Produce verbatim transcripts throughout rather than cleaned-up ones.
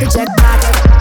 the jackpot.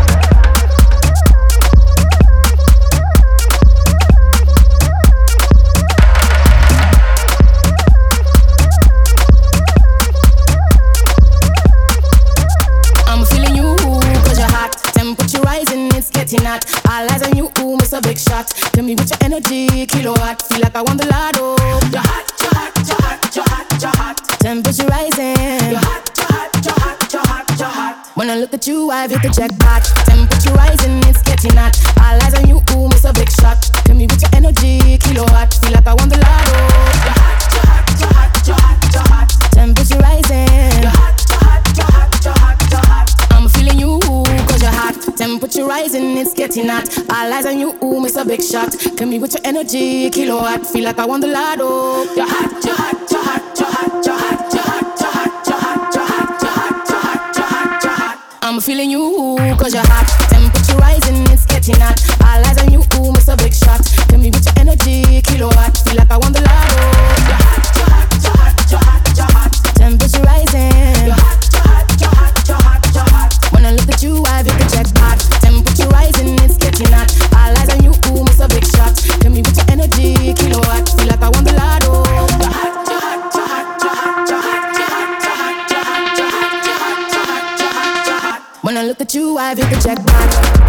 Hot. All eyes on you, ooh, miss a big shot. Fill me with your energy, kilowatt. Feel like I won the lotto. You're hot, you're hot, you're hot, you're hot, you're hot. Temperature rising. You're hot, you're hot, you're hot, you're hot, you're hot. When I look at you, I've hit the jackpot. Temperature rising, it's getting hot. All eyes on you, ooh, miss a big shot. Fill me with your energy, kilowatt. Feel like I won the lotto. You're hot, you're hot, you're hot, you're hot, you're hot. Temperature rising. You're hot, you're hot, you're hot, you're hot, you're hot. I'm feeling you, cause you're hot. Temperature rising, it's getting hot. All eyes on you, ooh, miss a big shot. Kill me with your energy, kilowatt. Feel like I won the lotto. You're hot, you're hot, you're hot, you're hot, you're hot, you're hot, you're hot, you're hot, you're hot, you're hot, you're hot, you're hot, you're hot. I'm feeling you, cause you're hot. Temperature rising, it's getting hot. All eyes on you, ooh, miss a big shot. Kill me with your energy, kilowatt. Feel like I won the lotto. You're hot, you're hot, you're hot, you're hot, you're hot. Temperature rising. You're hot, you're hot, you're hot, you're hot, you're hot. When I look at you, I've hit the jackpot. Temperature rising, it's getting hot. All eyes on you, ooh, miss a big shot. Kill me with your energy, kilowatt. Feel like I won the lotto. You're hot, you're hot, you're hot, you're hot, you're hot, you're hot, you're hot, you're hot, you're hot, you're hot, you're hot, you're hot. When I look at you, I've hit the jackpot.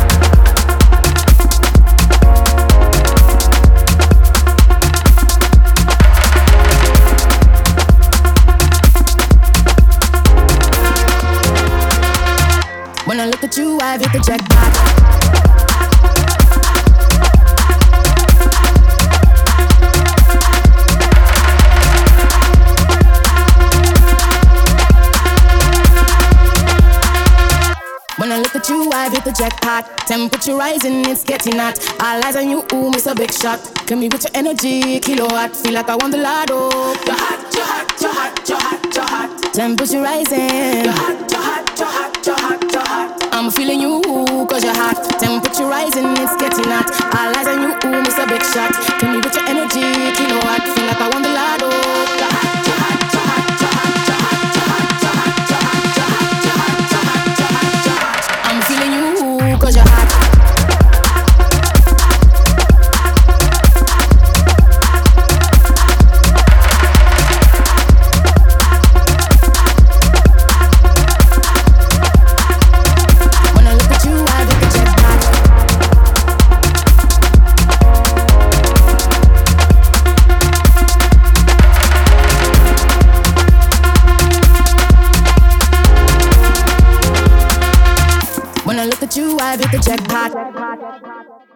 When I look at you, I've hit the jackpot. When I look at you, I've hit the jackpot. Temperature rising, it's getting hot. All eyes on you, ooh, miss a big shot. Kill me with your energy, kilowatt. Feel like I won the lotto. You're hot, you're hot, you're hot, you're hot, you're hot. Temperature rising. You're hot, you're hot, you're hot, you're hot, you're hot. I'm feeling you, cause you're hot. Temperature rising, it's getting hot. All eyes on you, ooh, miss a big shot. Kill me with your energy, kilowatt. Feel like I won the lotto. You're hot, you're hot, you're hot, you're hot, you're hot, you're hot, you're hot, you're hot, you're hot, you're hot, you're hot, you're hot, you're hot. I'm feeling you, cause you're hot. When I look at you, I've hit the jackpot.